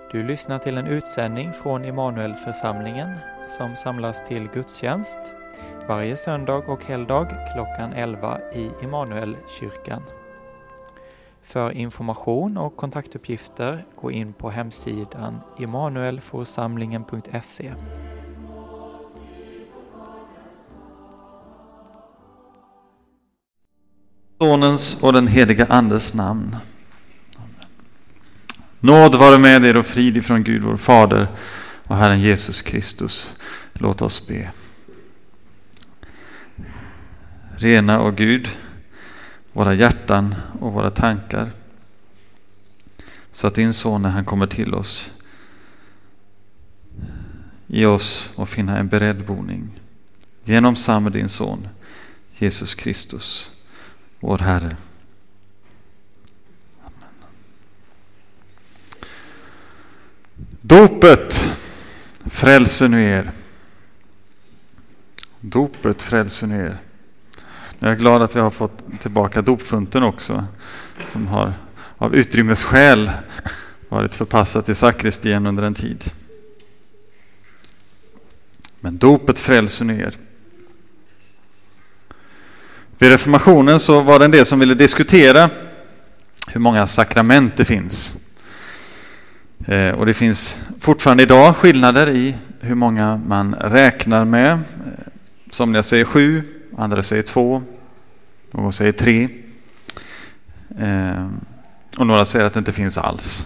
Du lyssnar till en utsändning från Immanuelförsamlingen som samlas till gudstjänst varje söndag och helgdag klockan 11 i Immanuelkyrkan. För information och kontaktuppgifter gå in på hemsidan immanuelforsamlingen.se. Sonens och den heliga Andes namn. Nåd vare med er och frid ifrån Gud vår Fader och Herren Jesus Kristus. Låt oss be. Rena, o Gud, våra hjärtan och våra tankar, så att din son när han kommer till oss i oss och finna en beredd boning genom samme din son Jesus Kristus, vår Herre. Dopet frälser nu er. Dopet frälser nu er. Nu är jag glad att vi har fått tillbaka dopfunten också, som har av utrymmesskäl varit förpassat till sakristien under en tid. Men dopet frälser nu er. Vid reformationen så var det en del som ville diskutera hur många sakrament det finns. Och det finns fortfarande idag skillnader i hur många man räknar med. Somliga säger 7, andra säger 2, någon säger 3. Och några säger att det inte finns alls.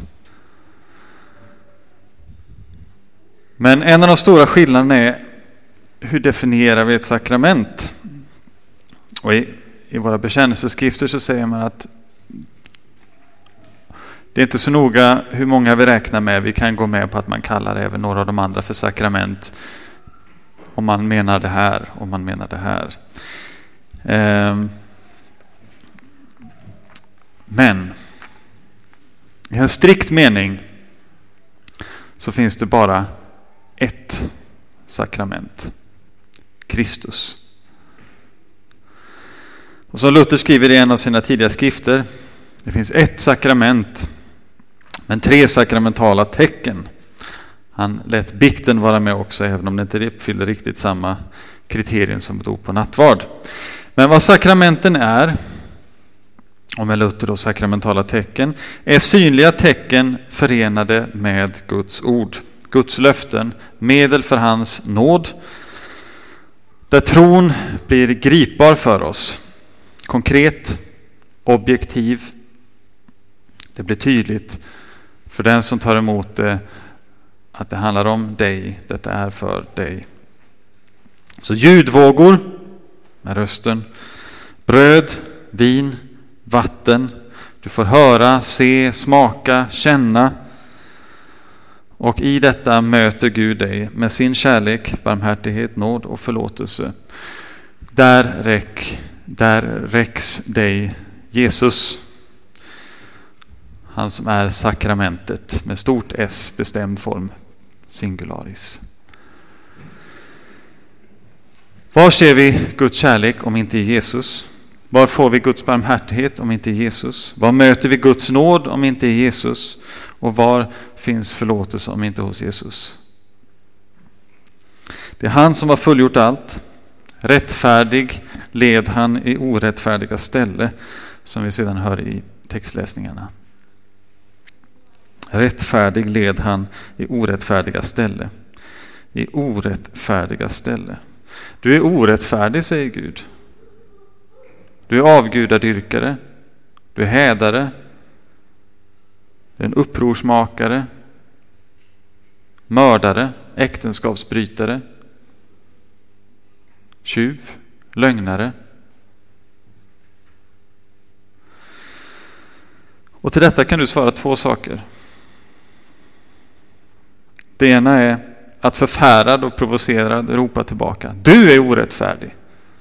Men en av de stora skillnaderna är hur definierar vi ett sakrament? Och i våra bekännelseskrifter så säger man att det är inte så noga hur många vi räknar med. Vi kan gå med på att man kallar även några av de andra för sakrament. Om man menar det här, om man menar det här. Men i en strikt mening så finns det bara ett sakrament. Kristus. Och som Luther skriver i en av sina tidiga skrifter, det finns ett sakrament, men 3 sakramentala tecken. Han lät bikten vara med också, även om det inte uppfyller riktigt samma kriterium som dop och nattvard. Men vad sakramenten är, och med Luther då sakramentala tecken, är synliga tecken förenade med Guds ord. Guds löften, medel för hans nåd, där tron blir gripbar för oss. Konkret, objektiv. Det blir tydligt för den som tar emot det att det handlar om dig, detta är för dig. Så ljudvågor med rösten, bröd, vin, vatten. Du får höra, se, smaka, känna. Och i detta möter Gud dig med sin kärlek, barmhärtighet, nåd och förlåtelse. Där räcks dig Jesus, han som är sakramentet med stort S, bestämd form, singularis. Var ser vi Guds kärlek om inte i Jesus? Var får vi Guds barmhärtighet om inte i Jesus? Var möter vi Guds nåd om inte i Jesus? Och var finns förlåtelse om inte hos Jesus? Det är han som har fullgjort allt. Rättfärdig led han i orättfärdiga ställe, som vi sedan hör i textläsningarna. Rättfärdig led han i orättfärdiga ställe. I orättfärdiga ställe. Du är orättfärdig, säger Gud. Du är avgudadyrkare. Du är hädare. Du är en upprorsmakare. Mördare. Äktenskapsbrytare. Tjuv. Lögnare. Och till detta kan du svara 2 saker. Det ena är att förfärad och provocerad ropa tillbaka: du är orättfärdig.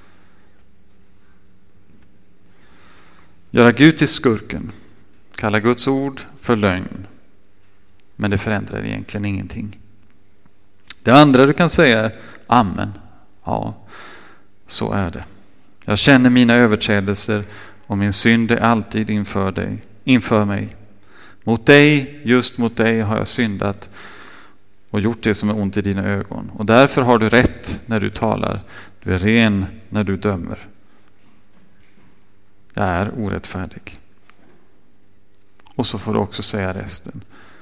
Göra Gud till skurken. Kalla Guds ord för lögn. Men det förändrar egentligen ingenting. Det andra du kan säga är: amen. Ja, så är det. Jag känner mina överträdelser och min synd är alltid inför mig. Just mot dig har jag syndat och gjort det som är ont i dina ögon. Och därför har du rätt när du talar. Du är ren när du dömer. Jag är orättfärdig. Och så får du också säga resten.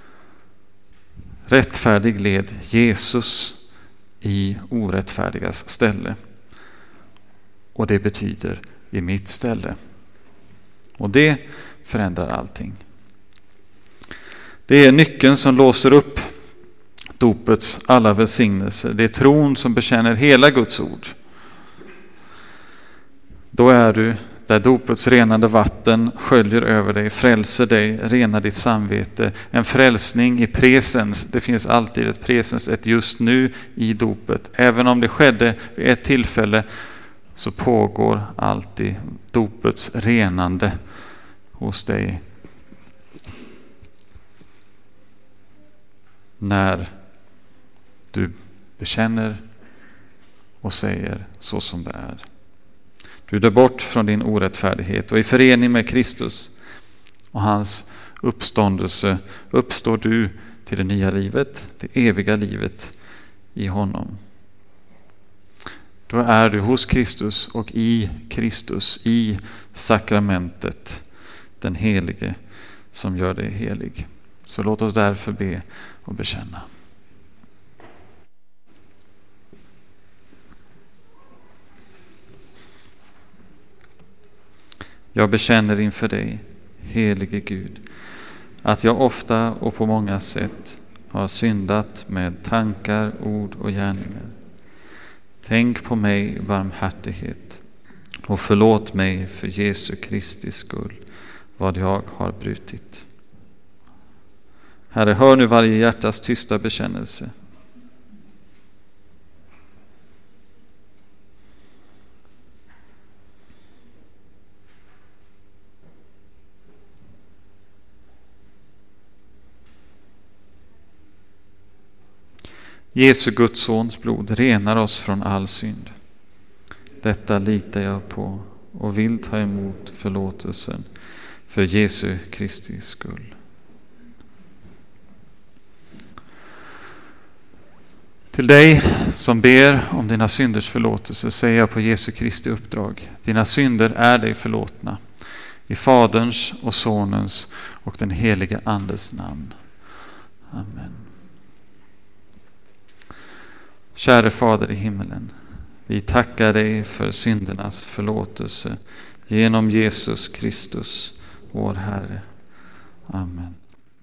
Rättfärdig led Jesus i orättfärdigas ställe. Och det betyder i mitt ställe. Och det förändrar allting. Det är nyckeln som låser upp dopets alla välsignelser. Det är tron som bekänner hela Guds ord. Då är du där dopets renande vatten sköljer över dig, frälser dig, renar ditt samvete. En frälsning i presens. Det finns alltid ett presens, ett just nu i dopet. Även om det skedde vid ett tillfälle så pågår alltid dopets renande hos dig. När du bekänner och säger så som det är. Du dör bort från din orättfärdighet och i förening med Kristus och hans uppståndelse uppstår du till det nya livet, det eviga livet i honom. Då är du hos Kristus och i Kristus, i sakramentet, den helige som gör dig helig. Så låt oss därför be och bekänna. Jag bekänner inför dig, helige Gud, att jag ofta och på många sätt har syndat med tankar, ord och gärningar. Tänk på mig i barmhärtighet och förlåt mig för Jesu Kristi skull vad jag har brutit. Herre, hör nu varje hjärtas tysta bekännelse. Jesu Guds sons blod renar oss från all synd. Detta litar jag på och vill ta emot förlåtelsen för Jesu Kristi skull. Till dig som ber om dina synders förlåtelse säger jag på Jesu Kristi uppdrag: dina synder är dig förlåtna i Faderns och Sonens och den helige Andes namn. Amen. Käre Fader i himmelen, vi tackar dig för syndernas förlåtelse genom Jesus Kristus, vår Herre. Amen.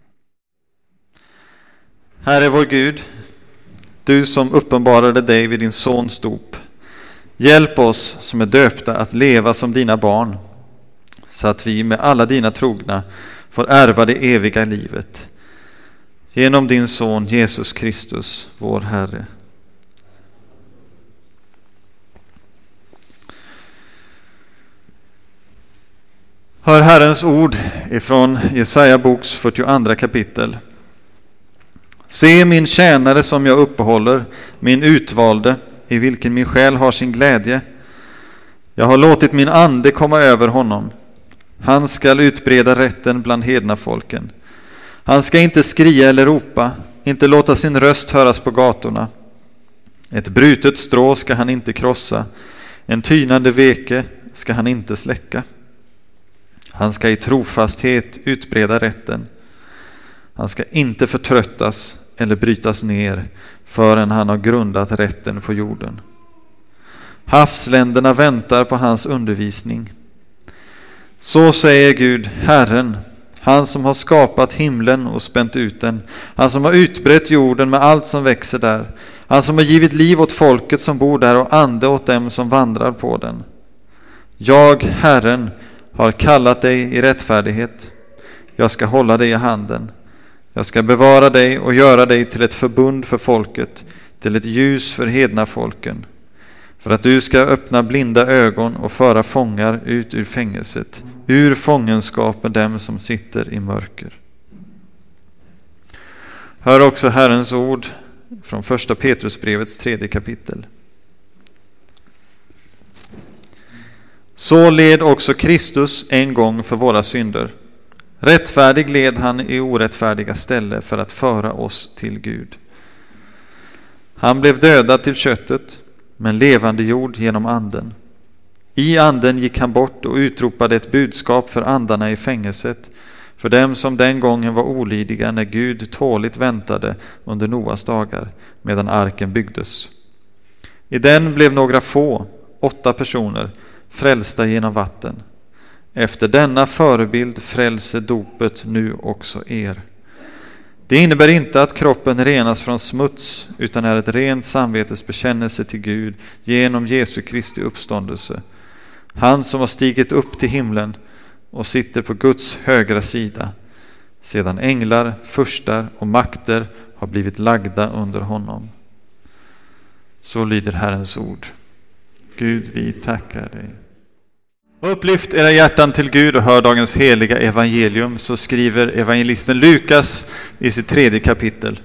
Herre vår Gud, du som uppenbarade dig vid din sons dop, hjälp oss som är döpta att leva som dina barn, så att vi med alla dina trogna får ärva det eviga livet. Genom din son Jesus Kristus, vår Herre. Hör Herrens ord ifrån Jesaja boks 42 kapitel. Se min tjänare som jag uppehåller, min utvalde, i vilken min själ har sin glädje. Jag har låtit min ande komma över honom. Han skall utbreda rätten bland hedna folken. Han ska inte skria eller ropa, inte låta sin röst höras på gatorna. Ett brutet strå ska han inte krossa, en tynande veke ska han inte släcka. Han ska i trofasthet utbreda rätten. Han ska inte förtröttas eller brytas ner förrän han har grundat rätten på jorden. Havsländerna väntar på hans undervisning. Så säger Gud, Herren, han som har skapat himlen och spänt ut den, han som har utbrett jorden med allt som växer där, han som har givit liv åt folket som bor där och ande åt dem som vandrar på den. Jag, Herren, har kallat dig i rättfärdighet. Jag ska hålla dig i handen. Jag ska bevara dig och göra dig till ett förbund för folket, till ett ljus för hedna folken. För att du ska öppna blinda ögon och föra fångar ut ur fängelset, ur fångenskapen dem som sitter i mörker. Hör också Herrens ord från första Petrusbrevets 3 kapitel. Så led också Kristus en gång för våra synder, Rättfärdig led han i orättfärdiga ställe för att föra oss till Gud. Han blev dödad till köttet, men levande jord genom anden. I anden gick han bort och utropade ett budskap för andarna i fängelset, för dem som den gången var olydiga när Gud tåligt väntade under Noas dagar, medan arken byggdes. I den blev några få, 8 personer, frälsta genom vatten. Efter denna förebild frälser dopet nu också er. Det innebär inte att kroppen renas från smuts, utan är ett rent samvetes bekännelse till Gud genom Jesu Kristi uppståndelse. Han som har stigit upp till himlen och sitter på Guds högra sida, sedan änglar, furstar och makter har blivit lagda under honom. Så lyder Herrens ord. Gud, vi tackar dig. Upplyft era hjärtan till Gud och hör dagens heliga evangelium, så skriver evangelisten Lukas i sitt 3:e kapitel.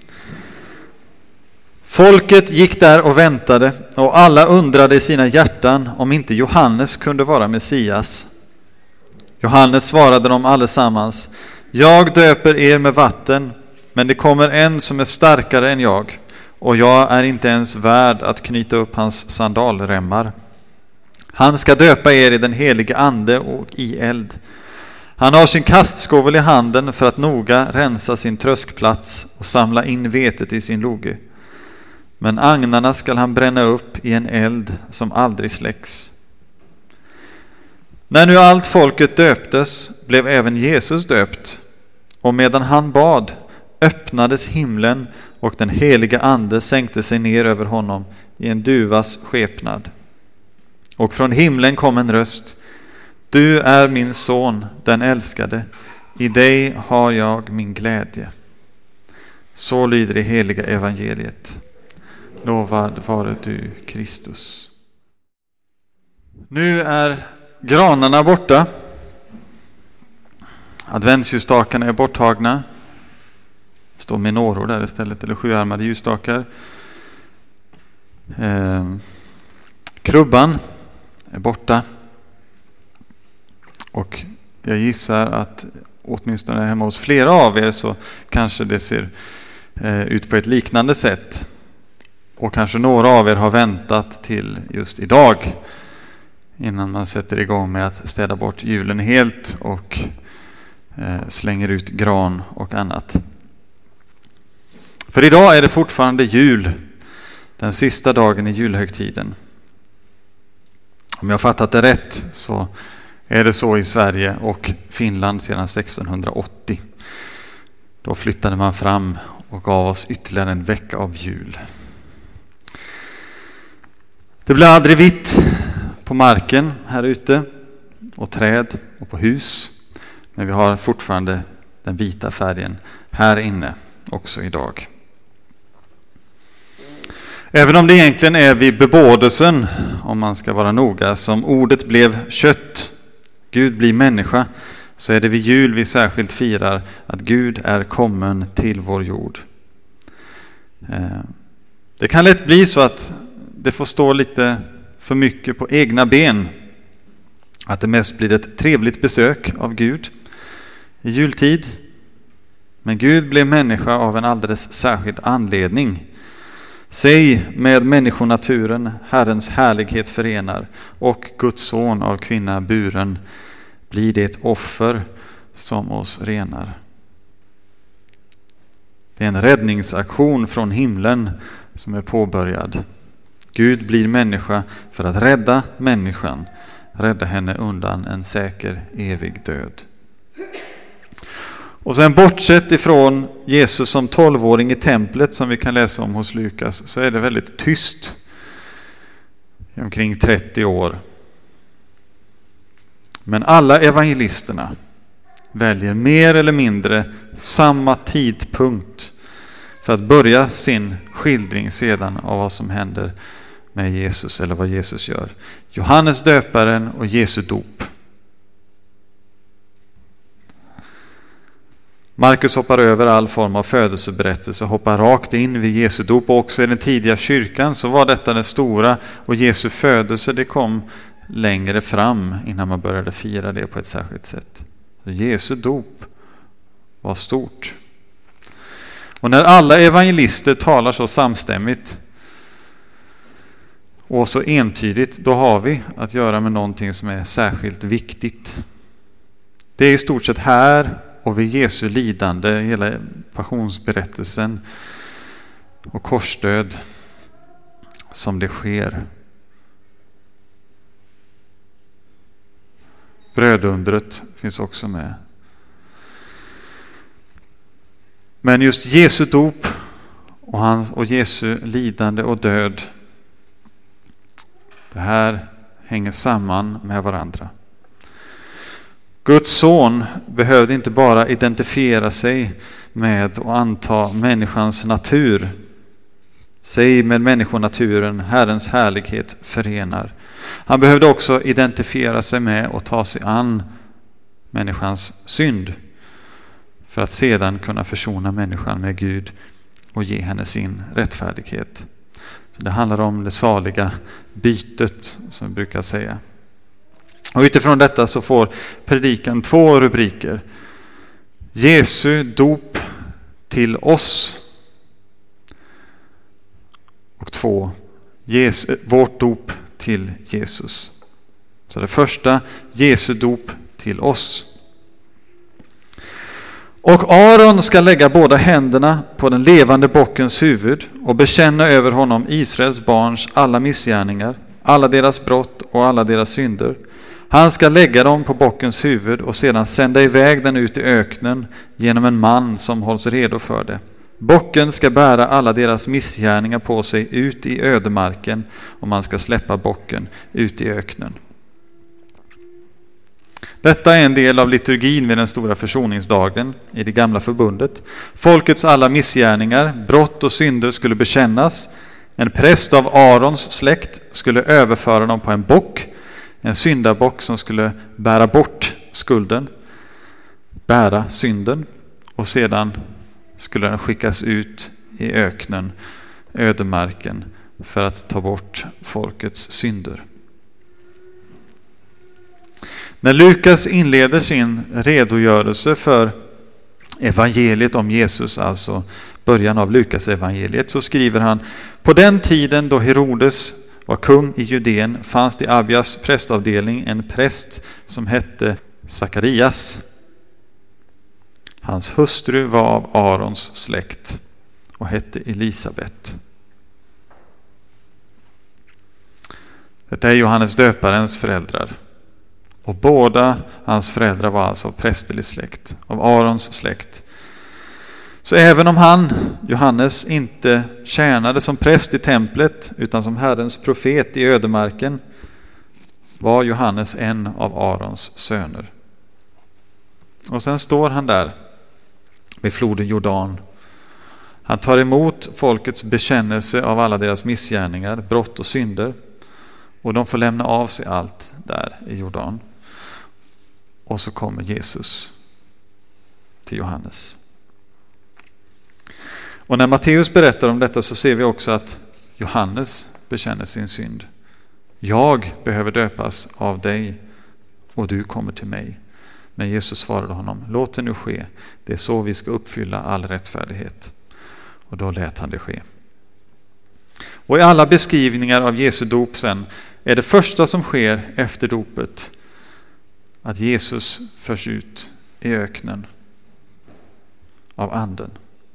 Folket gick där och väntade, och alla undrade i sina hjärtan om inte Johannes kunde vara Messias. Johannes svarade dem allesammans: jag döper er med vatten, men det kommer en som är starkare än jag, och jag är inte ens värd att knyta upp hans sandalremmar. Han ska döpa er i den helige ande och i eld. Han har sin kastskovel i handen för att noga rensa sin tröskplats och samla in vetet i sin loge. Men agnarna skall han bränna upp i en eld som aldrig släcks. När nu allt folket döptes blev även Jesus döpt, och medan han bad öppnades himlen och den heliga ande sänkte sig ner över honom i en duvas skepnad. Och från himlen kom en röst: du är min son, den älskade. I dig har jag min glädje. Så lyder det heliga evangeliet. Lovad vare du, Kristus. Nu är granarna borta. Adventsljusstakarna är borttagna. Det står menoror där istället, eller 7-armade ljusstakar. Krubban är borta. Och jag gissar att åtminstone hemma hos flera av er så kanske det ser ut på ett liknande sätt. Och kanske några av er har väntat till just idag innan man sätter igång med att städa bort julen helt och slänger ut gran och annat. För idag är det fortfarande jul, den sista dagen i julhögtiden. Om jag har fattat det rätt så är det så i Sverige och Finland sedan 1680. Då flyttade man fram och gav oss ytterligare en vecka av jul. Det blir aldrig vitt på marken här ute, och träd och på hus. Men vi har fortfarande den vita färgen här inne också idag. Även om det egentligen är vid bebådelsen, om man ska vara noga, som ordet blev kött, Gud blir människa, så är det vid jul vi särskilt firar att Gud är kommen till vår jord. Det kan lätt bli så att det får stå lite för mycket på egna ben. Att det mest blir ett trevligt besök av Gud i jultid. Men Gud blev människa av en alldeles särskild anledning. Sig med människonaturen Herrens härlighet förenar, och Guds son av kvinna buren blir det ett offer som oss renar. Det är en räddningsaktion från himlen som är påbörjad. Gud blir människa för att rädda människan, rädda henne undan en säker evig död. Och sen bortsett ifrån Jesus som 12-åring i templet som vi kan läsa om hos Lukas, så är det väldigt tyst i omkring 30 år. Men alla evangelisterna väljer mer eller mindre samma tidpunkt för att börja sin skildring sedan av vad som händer med Jesus, eller vad Jesus gör. Johannes döparen och Jesu dop. Markus hoppar över all form av födelseberättelse och hoppar rakt in vid Jesu dop. Och också i den tidiga kyrkan så var detta den stora, och Jesu födelse det kom längre fram innan man började fira det på ett särskilt sätt. Jesu dop var stort. Och när alla evangelister talar så samstämmigt och så entydigt, då har vi att göra med någonting som är särskilt viktigt. Det är i stort sett här och vid Jesu lidande, hela passionsberättelsen och korsdöd, som det sker. Brödundret finns också med. Men just Jesu dop och Jesu lidande och död, det här hänger samman med varandra. Guds son behövde inte bara identifiera sig med och anta människans natur. Sig med människonaturen, Herrens härlighet förenar. Han behövde också identifiera sig med och ta sig an människans synd, för att sedan kunna försona människan med Gud och ge henne sin rättfärdighet. Så det handlar om det saliga bytet, som vi brukar säga. Och utifrån detta så får predikan 2 rubriker. Jesu dop till oss. Och 2. Vårt dop till Jesus. Så det första, Jesu dop till oss. Och Aron ska lägga båda händerna på den levande bockens huvud och bekänna över honom Israels barns alla missgärningar, alla deras brott och alla deras synder. Han ska lägga dem på bockens huvud och sedan sända iväg den ut i öknen genom en man som hålls redo för det. Bocken ska bära alla deras missgärningar på sig ut i ödemarken, och man ska släppa bocken ut i öknen. Detta är en del av liturgin vid den stora försoningsdagen i det gamla förbundet. Folkets alla missgärningar, brott och synder skulle bekännas. En präst av Arons släkt skulle överföra dem på en bock, en syndabock som skulle bära bort skulden, bära synden, och sedan skulle den skickas ut i öknen, ödemarken, för att ta bort folkets synder. När Lukas inleder sin redogörelse för evangeliet om Jesus, alltså början av Lukas evangeliet, så skriver han: på den tiden då Herodes var kung i Judeen fanns det i Abias prästavdelning en präst som hette Sakarias. Hans hustru var av Arons släkt och hette Elisabet. Detta är Johannes döparens föräldrar. Och båda hans föräldrar var alltså av prästerlig släkt, av Arons släkt. Så även om han, Johannes, inte tjänade som präst i templet utan som Herrens profet i ödemarken, var Johannes en av Arons söner. Och sen står han där vid floden Jordan. Han tar emot folkets bekännelse av alla deras missgärningar, brott och synder. Och de får lämna av sig allt där i Jordan. Och så kommer Jesus till Johannes. Och när Matteus berättar om detta så ser vi också att Johannes bekänner sin synd. Jag behöver döpas av dig och du kommer till mig. Men Jesus svarade honom: låt det nu ske. Det är så vi ska uppfylla all rättfärdighet. Och då lät han det ske. Och i alla beskrivningar av Jesu dop sen är det första som sker efter dopet att Jesus förs ut i öknen av anden.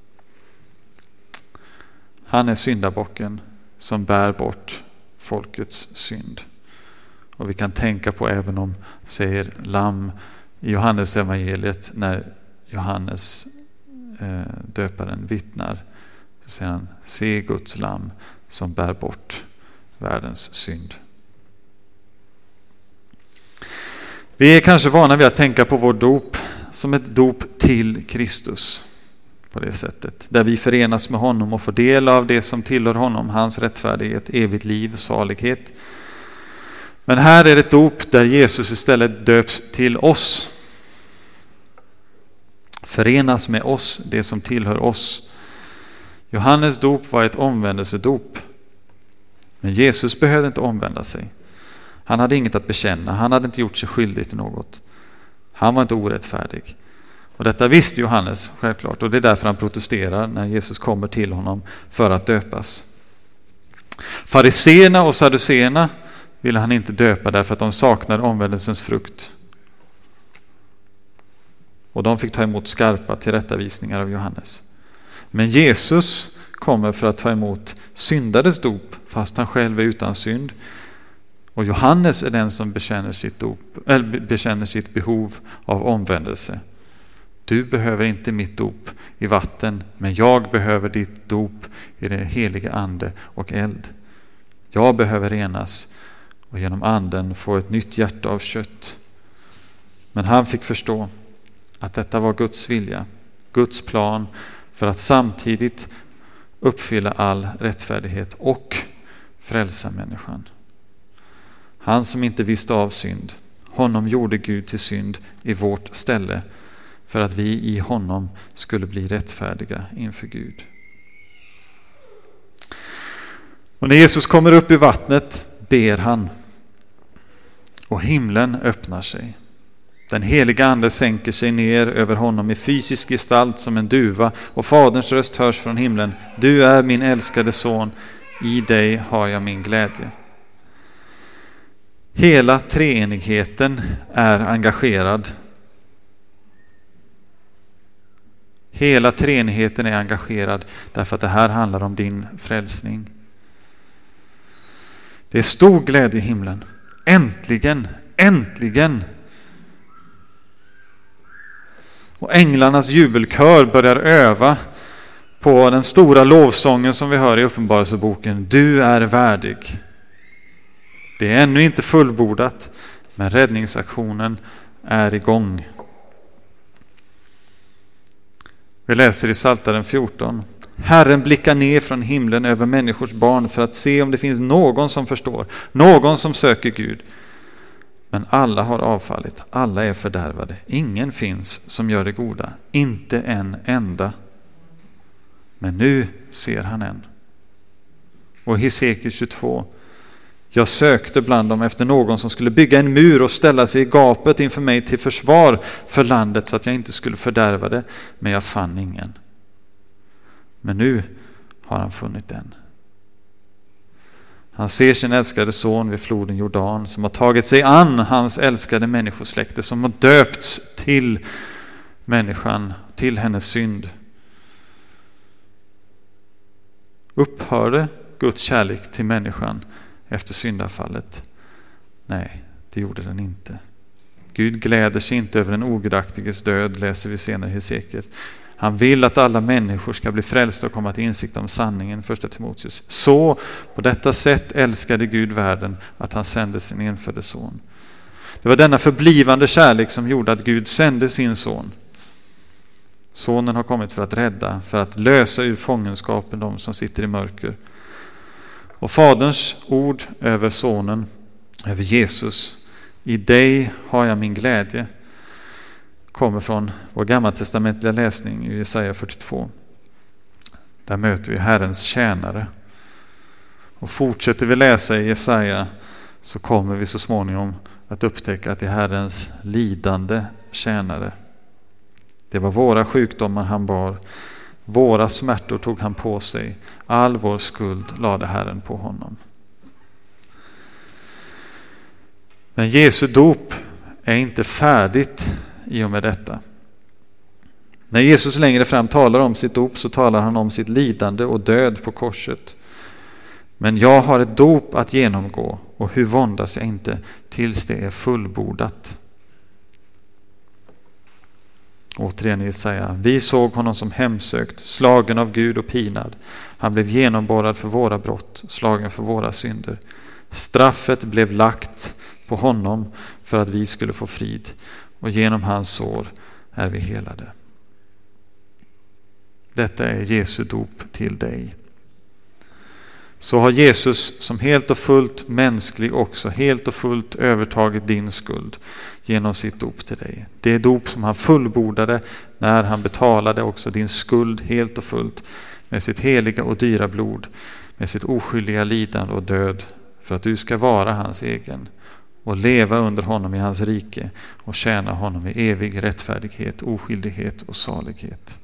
Han är syndabocken som bär bort folkets synd. Och vi kan tänka på, även om säger lamm i Johannes evangeliet, när Johannes döparen vittnar, så säger han: se Guds lamm som bär bort världens synd. Vi är kanske vana vid att tänka på vår dop som ett dop till Kristus på det sättet, där vi förenas med honom och får del av det som tillhör honom, hans rättfärdighet, evigt liv, salighet. Men här är det ett dop där Jesus istället döps till oss, förenas med oss, det som tillhör oss. Johannes dop var ett omvändelsedop, men Jesus behövde inte omvända sig. Han hade inget att bekänna, han hade inte gjort sig skyldig till något. Han var inte orättfärdig. Och detta visste Johannes självklart, och det är därför han protesterar när Jesus kommer till honom för att döpas. Fariseerna och saduceerna ville han inte döpa därför att de saknade omvändelsens frukt. Och de fick ta emot skarpa tillrättavisningar av Johannes. Men Jesus kommer för att ta emot syndares dop fast han själv är utan synd. Och Johannes är den som bekänner sitt behov av omvändelse. Du behöver inte mitt dop i vatten, men jag behöver ditt dop i det heliga ande och eld. Jag behöver renas och genom anden få ett nytt hjärta av kött. Men han fick förstå att detta var Guds vilja, Guds plan för att samtidigt uppfylla all rättfärdighet och frälsa människan. Han som inte visste av synd, honom gjorde Gud till synd i vårt ställe för att vi i honom skulle bli rättfärdiga inför Gud. Och när Jesus kommer upp i vattnet ber han och himlen öppnar sig. Den heliga ande sänker sig ner över honom i fysisk gestalt som en duva och faderns röst hörs från himlen. Du är min älskade son, i dig har jag min glädje. Hela treenigheten är engagerad. Hela treenigheten är engagerad därför att det här handlar om din frälsning. Det är stor glädje i himlen. Äntligen, äntligen! Och änglarnas jubelkör börjar öva på den stora lovsången som vi hör i Uppenbarelseboken. Du är värdig. Det är ännu inte fullbordat, men räddningsaktionen är igång. Vi läser i Psaltaren 14. Herren blickar ner från himlen över människors barn för att se om det finns någon som förstår, någon som söker Gud. Men alla har avfallit, alla är fördärvade. Ingen finns som gör det goda, inte en enda. Men nu ser han en. Och Hesekiel 22. Jag sökte bland dem efter någon som skulle bygga en mur och ställa sig i gapet inför mig till försvar för landet så att jag inte skulle fördärva det, men jag fann ingen. Men nu har han funnit en. Han ser sin älskade son vid floden Jordan som har tagit sig an hans älskade människosläkte som har döpts till människan, till hennes synd. Upphörde Guds kärlek till människan efter syndafallet? Nej, det gjorde den inte. Gud gläder sig inte över den ogudaktiges död, läser vi senare i Hesekiel. Han vill att alla människor ska bli frälsta och komma till insikt om sanningen, 1 Timoteus. Så på detta sätt älskade Gud världen att han sände sin enfödde son. Det var denna förblivande kärlek som gjorde att Gud sände sin son. Sonen har kommit för att rädda, för att lösa ur fångenskapen de som sitter i mörker. Och faderns ord över sonen, över Jesus, i dig har jag min glädje, kommer från vår gammaltestamentliga läsning i Jesaja 42. Där möter vi Herrens tjänare. Och fortsätter vi läsa i Jesaja så kommer vi så småningom att upptäcka att det är Herrens lidande tjänare. Det var våra sjukdomar han bar, våra smärtor tog han på sig, all vår skuld lade Herren på honom. Men Jesu dop är inte färdigt i och med detta. När Jesus längre fram talar om sitt dop så talar han om sitt lidande och död på korset. Men jag har ett dop att genomgå, och hur våndas jag inte tills det är fullbordat. Återigen Jesaja. Vi såg honom som hemsökt, slagen av Gud och pinad. Han blev genomborrad för våra brott, slagen för våra synder. Straffet blev lagt på honom för att vi skulle få frid, och genom hans sår är vi helade. Detta är Jesu dop till dig. Så har Jesus som helt och fullt mänsklig också helt och fullt övertagit din skuld genom sitt dop till dig. Det dop som han fullbordade när han betalade också din skuld helt och fullt med sitt heliga och dyra blod, med sitt oskyldiga lidande och död, för att du ska vara hans egen och leva under honom i hans rike och tjäna honom i evig rättfärdighet, oskyldighet och salighet.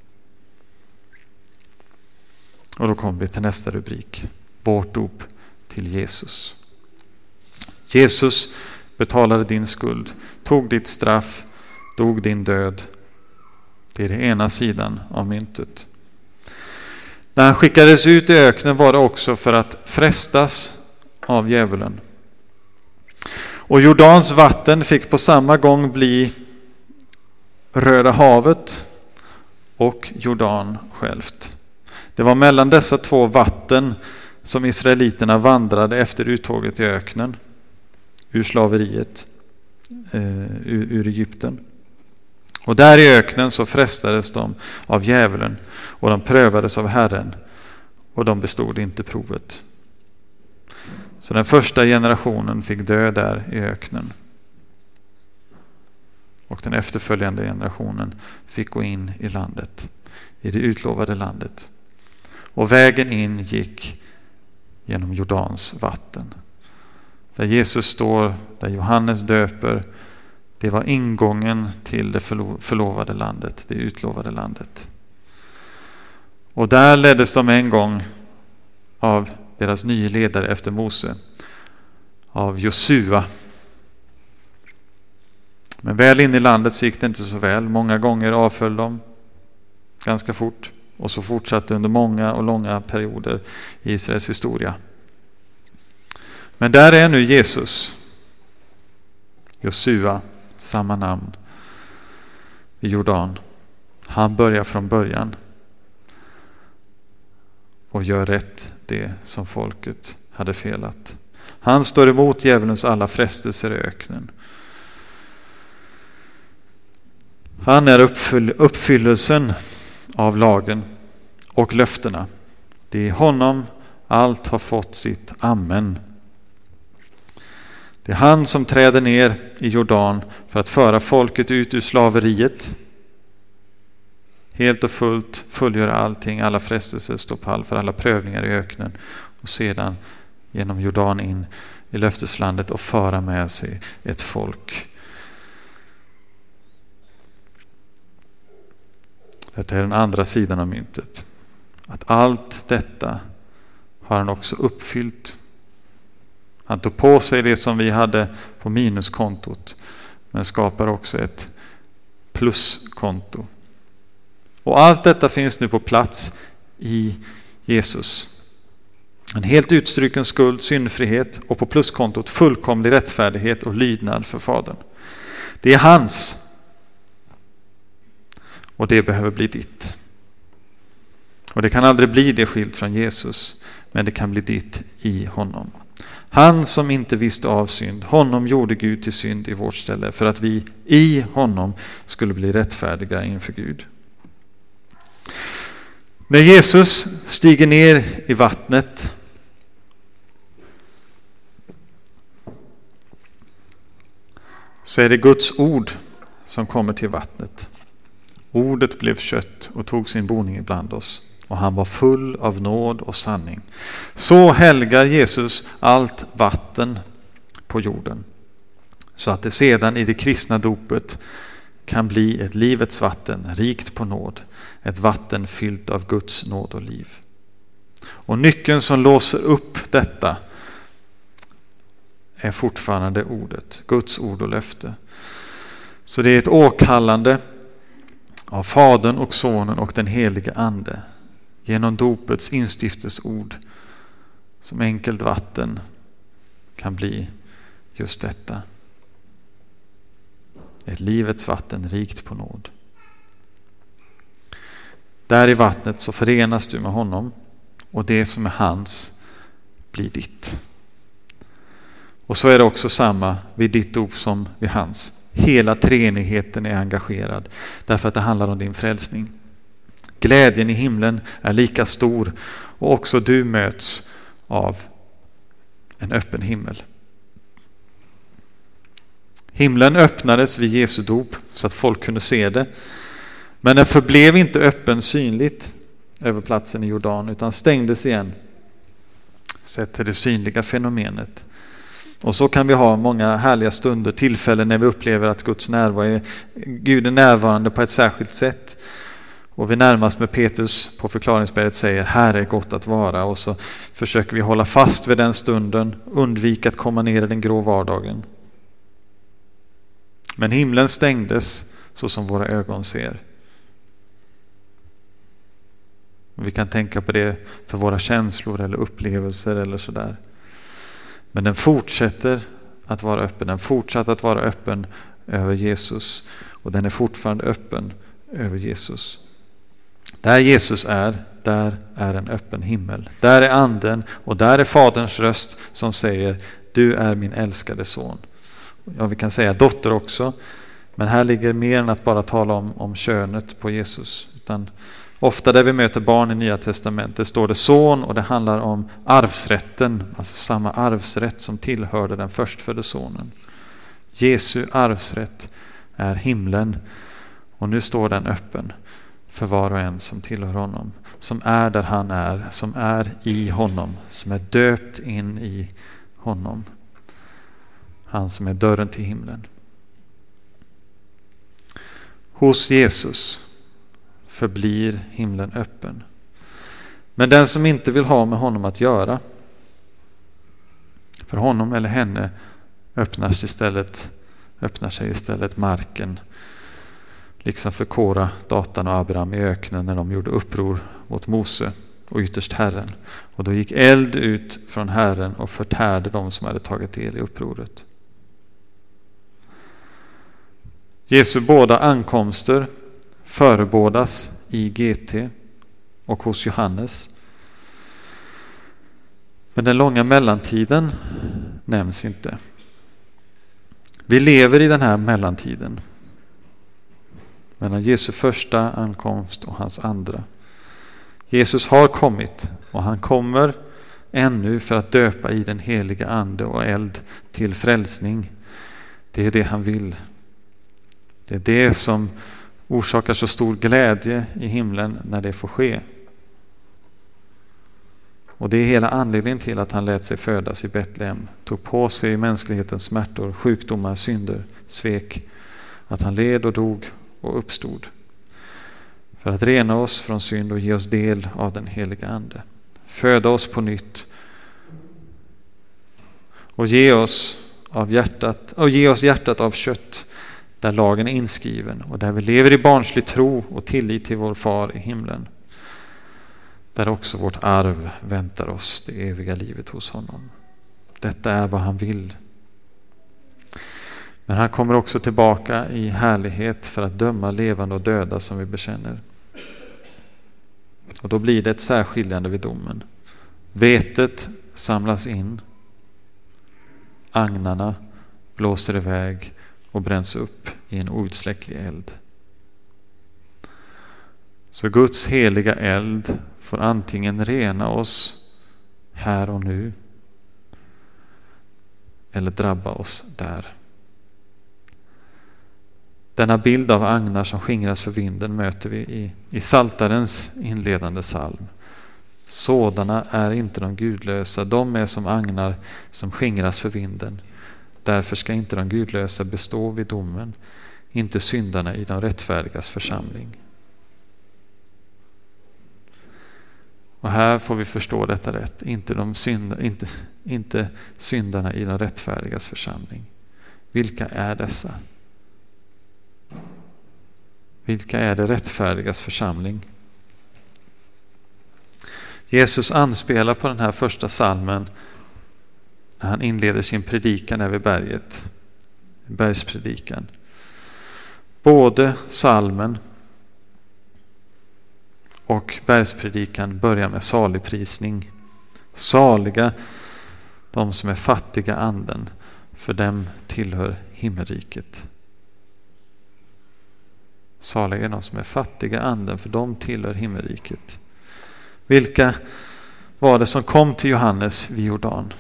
Och då kommer vi till nästa rubrik. Vårt dop till Jesus. Jesus betalade din skuld, tog ditt straff, dog din död. Det är den ena sidan av myntet. När han skickades ut i öknen var det också för att frestas av djävulen. Och Jordans vatten fick på samma gång bli Röda havet och Jordan självt. Det var mellan dessa två vatten som israeliterna vandrade efter uttåget i öknen, ur slaveriet, ur Egypten. Och där i öknen så frestades de av djävulen och de prövades av Herren och de bestod inte provet. Så den första generationen fick dö där i öknen. Och den efterföljande generationen fick gå in i landet, i det utlovade landet. Och vägen in gick genom Jordans vatten. Där Jesus står, där Johannes döper, det var ingången till det förlovade landet, det utlovade landet. Och där leddes de en gång av deras nya ledare efter Mose, av Josua. Men väl in i landet så gick det inte så väl. Många gånger avföll de ganska fort. Och så fortsatte under många och långa perioder i Israels historia. Men där är nu Jesus, Josua, samma namn, i Jordan. Han börjar från början och gör rätt det som folket hade felat. Han står emot djävulens alla frestelser i öknen. Han är uppfyllelsen av lagen och löftena. Det är honom allt har fått sitt amen. Det är han som träder ner i Jordan för att föra folket ut ur slaveriet. Helt och fullt fullgöra allting, alla frestelser, stå pall för alla prövningar i öknen. Och sedan genom Jordan in i löfteslandet och föra med sig ett folk. Detta är den andra sidan av myntet. Att allt detta har han också uppfyllt. Han tog på sig det som vi hade på minuskontot, men skapar också ett pluskonto. Och allt detta finns nu på plats i Jesus. En helt utstruken skuld, syndfrihet, och på pluskontot fullkomlig rättfärdighet och lydnad för Fadern. Det är hans. Och det behöver bli ditt. Och det kan aldrig bli det skilt från Jesus, men det kan bli ditt i honom. Han som inte visste av synd, honom gjorde Gud till synd i vårt ställe för att vi i honom skulle bli rättfärdiga inför Gud. När Jesus stiger ner i vattnet så är det Guds ord som kommer till vattnet. Ordet blev kött och tog sin boning ibland oss. Och han var full av nåd och sanning. Så helgar Jesus allt vatten på jorden. Så att det sedan i det kristna dopet kan bli ett livets vatten, rikt på nåd. Ett vatten fyllt av Guds nåd och liv. Och nyckeln som låser upp detta är fortfarande ordet. Guds ord och löfte. Så det är ett åkallande av Fadern och Sonen och den helige Ande. Genom dopets instiftelseord som enkelt vatten kan bli just detta. Ett livets vatten rikt på nåd. Där i vattnet så förenas du med honom och det som är hans blir ditt. Och så är det också samma vid ditt dop som vid hans. Hela treenigheten är engagerad därför att det handlar om din frälsning. Glädjen i himlen är lika stor och också du möts av en öppen himmel. Himlen öppnades vid Jesu dop så att folk kunde se det. Men den förblev inte öppen synligt över platsen i Jordan utan stängdes igen. Sett till det synliga fenomenet. Och så kan vi ha många härliga stunder, tillfällen när vi upplever att Gud är närvarande på ett särskilt sätt. Och vi närmast med Petrus på förklaringsberget säger, här är gott att vara. Och så försöker vi hålla fast vid den stunden, undvika att komma ner i den grå vardagen. Men himlen stängdes så som våra ögon ser. Och vi kan tänka på det för våra känslor eller upplevelser eller sådär. Men den fortsätter att vara öppen. Den fortsätter att vara öppen över Jesus. Och den är fortfarande öppen över Jesus. Där Jesus är, där är en öppen himmel. Där är anden och där är Faderns röst som säger, du är min älskade son. Ja, vi kan säga dotter också. Men här ligger mer än att bara tala om könet på Jesus. Utan ofta där vi möter barn i Nya testamentet står det son, och det handlar om arvsrätten. Alltså samma arvsrätt som tillhörde den förstfödde sonen. Jesu arvsrätt är himlen, och nu står den öppen för var och en som tillhör honom. Som är där han är, som är i honom, som är döpt in i honom. Han som är dörren till himlen. Hos Jesus förblir himlen öppen. Men den som inte vill ha med honom att göra, för honom eller henne öppnar sig istället marken. Liksom för Kora, Datan och Abraham i öknen när de gjorde uppror mot Mose och ytterst Herren. Och då gick eld ut från Herren och förtärde de som hade tagit del i upproret. Jesu båda ankomster förebådas i GT och hos Johannes. Men den långa mellantiden nämns inte. Vi lever i den här mellantiden. Mellan Jesu första ankomst och hans andra. Jesus har kommit och han kommer ännu för att döpa i den heliga ande och eld till frälsning. Det är det han vill. Det är det som orsakar så stor glädje i himlen när det får ske. Och det är hela anledningen till att han lät sig födas i Betlehem. Tog på sig mänsklighetens smärtor, sjukdomar, synder, svek. Att han led och dog och uppstod. För att rena oss från synd och ge oss del av den heliga ande. Föda oss på nytt. Och ge oss hjärtat av kött. Där lagen är inskriven och där vi lever i barnslig tro och tillit till vår far i himlen. Där också vårt arv väntar oss, det eviga livet hos honom. Detta är vad han vill. Men han kommer också tillbaka i härlighet för att döma levande och döda som vi bekänner. Och då blir det ett särskiljande vid domen. Vetet samlas in. Agnarna blåser iväg och bränns upp i en outsläcklig eld. Så Guds heliga eld får antingen rena oss här och nu eller drabba oss där. Denna bild av agnar som skingras för vinden möter vi i Psaltarens inledande psalm. Sådana är inte de gudlösa, de är som agnar som skingras för vinden. Därför ska inte de gudlösa bestå vid domen, inte syndarna i de rättfärdigas församling. Och här får vi förstå detta rätt, inte syndarna i de rättfärdigas församling. Vilka är dessa? Vilka är det rättfärdigas församling? Jesus anspelar på den här första psalmen när han inleder sin predikan över berget. Bergspredikan. Både psalmen och bergspredikan börjar med saligprisning. Saliga de som är fattiga anden, för dem tillhör himmelriket. Saliga de som är fattiga anden, för dem tillhör himmelriket. Vilka var det som kom till Johannes vid Jordan?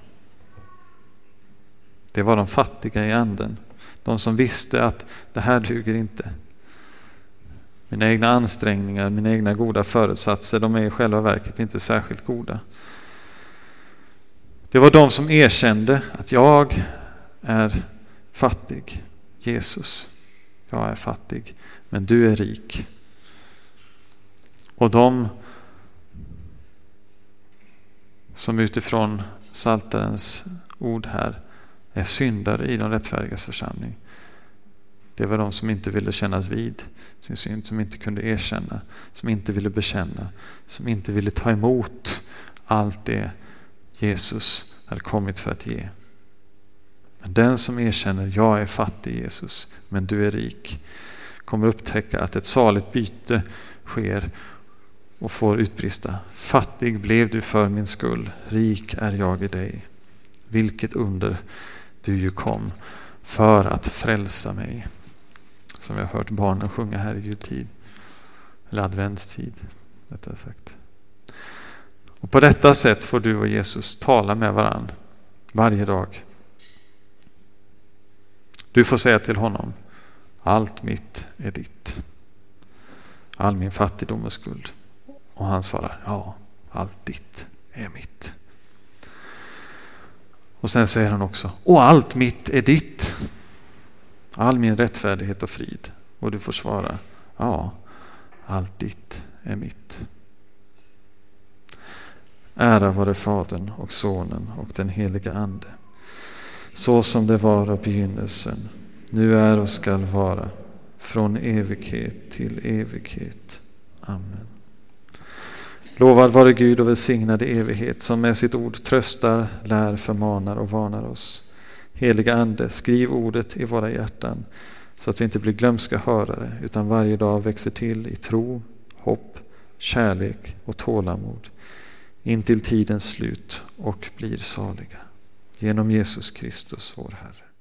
Det var de fattiga i anden. De som visste att det här duger inte. Mina egna ansträngningar, mina egna goda föresatser, de är i själva verket inte särskilt goda. Det var de som erkände att jag är fattig. Jesus, jag är fattig, men du är rik. Och de som utifrån Psaltarens ord här är syndare i de rättfärdigas församling. Det var de som inte ville kännas vid sin synd, som inte kunde erkänna, som inte ville bekänna, som inte ville ta emot allt det Jesus hade kommit för att ge. Men den som erkänner, jag är fattig Jesus, men du är rik, kommer upptäcka att ett saligt byte sker och får utbrista: fattig blev du för min skull, rik är jag i dig. Vilket under du ju kom för att frälsa mig. Som vi har hört barnen sjunga här i jultid. Eller adventstid, rättare sagt. Och på detta sätt får du och Jesus tala med varann varje dag. Du får säga till honom: allt mitt är ditt. All min fattigdom och skuld. Och han svarar: ja, allt ditt är mitt. Och sen säger han också: och allt mitt är ditt. All min rättfärdighet och frid. Och du får svara: ja, allt ditt är mitt. Ära vare Fadern och Sonen och den heliga Ande. Så som det var av begynnelsen, nu är och skall vara, från evighet till evighet. Amen. Lovad vare Gud och välsignade evighet, som med sitt ord tröstar, lär, förmanar och varnar oss. Heliga Ande, skriv ordet i våra hjärtan, så att vi inte blir glömska hörare, utan varje dag växer till i tro, hopp, kärlek och tålamod, in till tidens slut och blir saliga. Genom Jesus Kristus vår Herre.